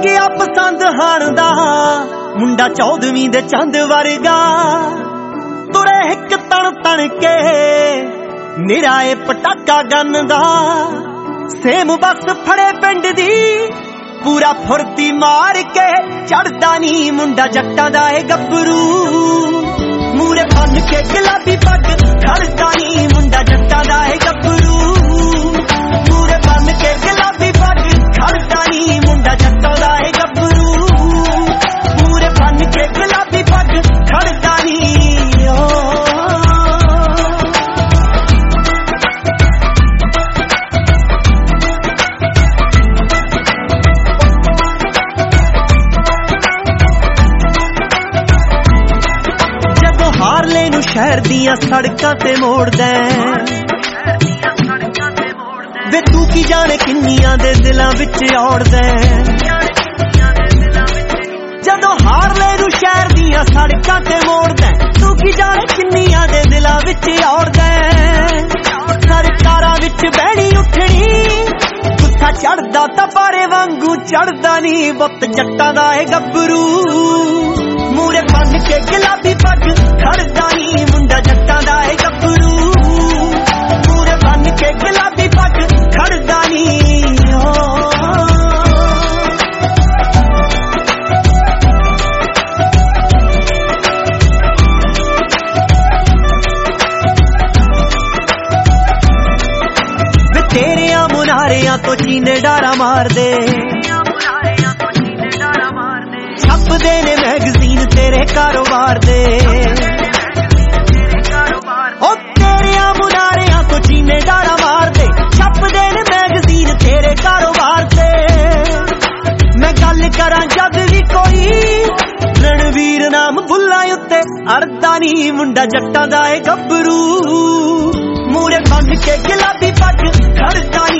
ਗਿਆ ਪਸੰਦ ਹਾਣ ਦਾ ਮੁੰਡਾ 14ਵੀਂ ਦੇ ਚੰਦ ਵਰਗਾ ਤੁਰੇ ਇੱਕ ਤਣ ਕੇ ਨਿਰਾਏ ਪਟਾਕਾ ਗੰਨ ਦਾ ਸੇਮ ਬਸ ਫੜੇ ਪਿੰਡ ਦੀ ਪੂਰਾ ਫੁਰਤੀ ਮਾਰ ਕੇ ਚੜਦਾ ਨੀ ਮੁੰਡਾ ਜੱਟਾਂ ਦਾ ਏ ਗੱਭਰੂ ਮੂਰੇ ਬੰਨ ਕੇ ਗੁਲਾਬੀ ਪੱਗ ਖੜਦਾ ਨੀ ਮੁੰਡਾ ਜੱਟਾਂ ਦਾ ਏ ਗੱਭਰੂ ਮੂਰੇ ਬੰਨ ਕੇ ਗੁਲਾਬੀ ਪੱਗ ਖੜਦਾ ਨੀ ਮੁੰਡਾ ਜੱਟਾਂ ਦਾ ਏ ਗੱਭਰੂ ਮੂਰੇ ਬੰਨ ਕੇ ਗੁਲਾਬੀ ਪੱਗ ਖੜਦਾ ਨੀ ਹਾਰਲੇ ਨੂੰ ਸ਼ਹਿਰ ਦੀਆਂ ਸੜਕਾਂ ਤੇ ਮੋੜਦਾ ਵੇ ਤੂੰ ਕੀ ਜਾਣੇ ਕਿੰਨੀਆਂ ਦੇ ਦਿਲਾਂ ਵਿੱਚ ਔੜਦਾ ਜਦੋਂ ਹਾਰਲੇ ਨੂੰ ਸ਼ਹਿਰ ਦੀਆਂ ਸੜਕਾਂ ਤੇ ਮੋੜਦਾ ਤੂੰ ਕੀ ਜਾਣੇ ਕਿੰਨੀਆਂ ਦੇ ਦਿਲਾਂ ਵਿੱਚ ਔੜਦਾ ਸਰਕਾਰਾਂ ਵਿੱਚ ਬਹਿਣੀ ਉੱਠਣੀ ਗੁੱਸਾ ਚੜਦਾ ਤਾਂ ਪਾਰੇ ਵਾਂਗੂ ਚੜਦਾ ਨੀ ਬੁੱਤ ਜੱਟਾਂ ਦਾ ਏ ਗੱਭਰੂ ਮੂਰੇ ਬੰਨ ਕੇ ਗੁਲਾਬੀ ਪੱਗ ਖੜਦਾ ਨੀ ਮੁੰਡਾ ਜੱਟਾਂ ਦਾ ਏ ਗੱਭਰੂ ਮੂਰੇ ਬੰਨ ਕੇ ਗੁਲਾਬੀ ਪੱਗ ਖੜਦਾ ਨੀ ਵੇ ਤੇਰਿਆਂ ਮੁਨਾਰਿਆਂ ਤੋਂ ਚੀਨੇ ਡਾਰਾ ਮਾਰਦੇ ਛਪਦੇ ਨੇ ਮੈਗਜ਼ੀਨ ਤੇਰੇ ਕਾਰੋਬਾਰ ਦੇ ਉਹ ਤੇਰਿਆਂ ਮੁਨਾਰਿਆਂ ਤੋਂ ਚੀਨੇ ਡਾਰਾ ਮਾਰਦੇ ਛਪਦੇ ਨੇ ਮੈਗਜ਼ੀਨ ਤੇਰੇ ਕਾਰੋਬਾਰ ਤੇ ਮੈਂ ਗੱਲ ਕਰਾਂ ਜਦ ਵੀ ਕੋਈ ਰਣਵੀਰ ਨਾਮ ਬੁੱਲਾਂ ਉੱਤੇ ਅੜਦਾ ਨੀ ਮੁੰਡਾ ਜੱਟਾਂ ਦਾ ਏ ਗੱਭਰੂ ਮੂਰੇ ਬੰਨ ਕੇ ਗੁਲਾਬੀ ਪੱਗ ਖੜਦਾ